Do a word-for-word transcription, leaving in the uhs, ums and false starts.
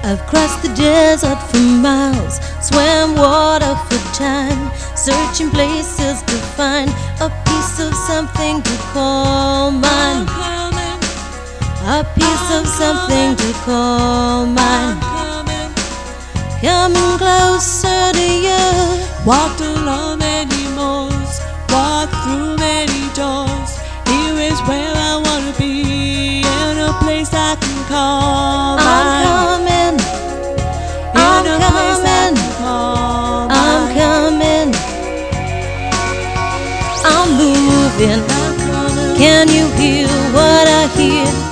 I've crossed the desert for miles, swam water for time, searching places to find a piece of something to call mine. A piece of something to call mine. Coming closer to you. Walked along many moors, walked through many doors. Here is where I wanna be, in a place I can call mine. I'm coming, I'm In a place I coming, can call I'm mine. coming, I'm moving. I'm coming. Can you hear what I hear?